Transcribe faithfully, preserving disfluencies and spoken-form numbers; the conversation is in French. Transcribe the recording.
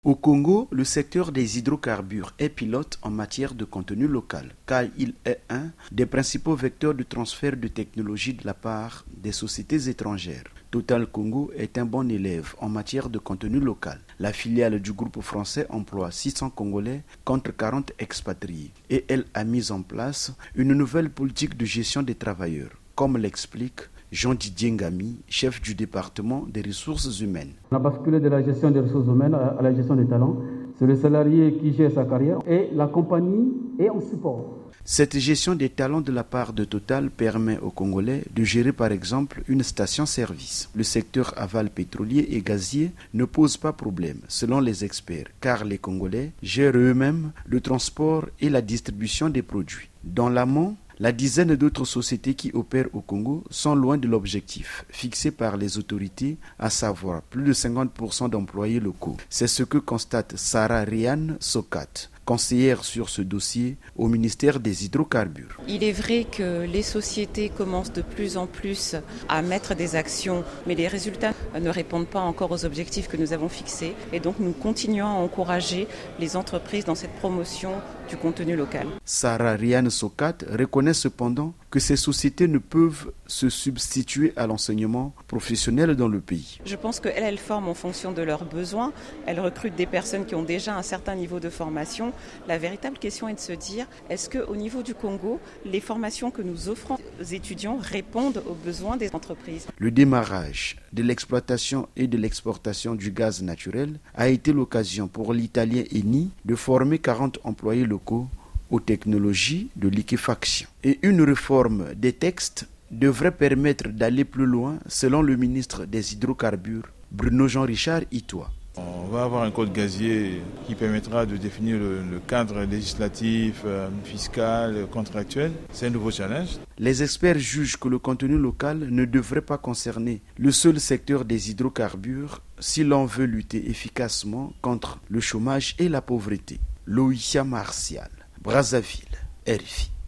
Au Congo, le secteur des hydrocarbures est pilote en matière de contenu local, car il est un des principaux vecteurs de transfert de technologie de la part des sociétés étrangères. Total Congo est un bon élève en matière de contenu local. La filiale du groupe français emploie six cents Congolais contre quarante expatriés et elle a mis en place une nouvelle politique de gestion des travailleurs, comme l'explique Jean-Didier Ngami, chef du département des ressources humaines. On a basculé de la gestion des ressources humaines à la gestion des talents. C'est le salarié qui gère sa carrière et la compagnie est en support. Cette gestion des talents de la part de Total permet aux Congolais de gérer par exemple une station-service. Le secteur aval pétrolier et gazier ne pose pas problème selon les experts car les Congolais gèrent eux-mêmes le transport et la distribution des produits. Dans l'amont, la dizaine d'autres sociétés qui opèrent au Congo sont loin de l'objectif fixé par les autorités, à savoir plus de cinquante pour cent d'employés locaux. C'est ce que constate Sarah Riane Sokat, conseillère sur ce dossier au ministère des Hydrocarbures. Il est vrai que les sociétés commencent de plus en plus à mettre des actions, mais les résultats ne répondent pas encore aux objectifs que nous avons fixés. Et donc nous continuons à encourager les entreprises dans cette promotion du contenu local. Sarah Riane Sokat reconnaît cependant que ces sociétés ne peuvent se substituer à l'enseignement professionnel dans le pays. Je pense qu'elles elles forment en fonction de leurs besoins. Elles recrutent des personnes qui ont déjà un certain niveau de formation. La véritable question est de se dire, est-ce qu'au niveau du Congo, les formations que nous offrons aux étudiants répondent aux besoins des entreprises? Le démarrage de l'exploitation et de l'exportation du gaz naturel a été l'occasion pour l'italien Eni de former quarante employés locaux aux technologies de liquéfaction. Et une réforme des textes devrait permettre d'aller plus loin selon le ministre des Hydrocarbures, Bruno Jean-Richard Itoa. On va avoir un code gazier qui permettra de définir le, le cadre législatif, euh, fiscal, contractuel. C'est un nouveau challenge. Les experts jugent que le contenu local ne devrait pas concerner le seul secteur des hydrocarbures si l'on veut lutter efficacement contre le chômage et la pauvreté. Loïcia Martial, Brazzaville, R F I.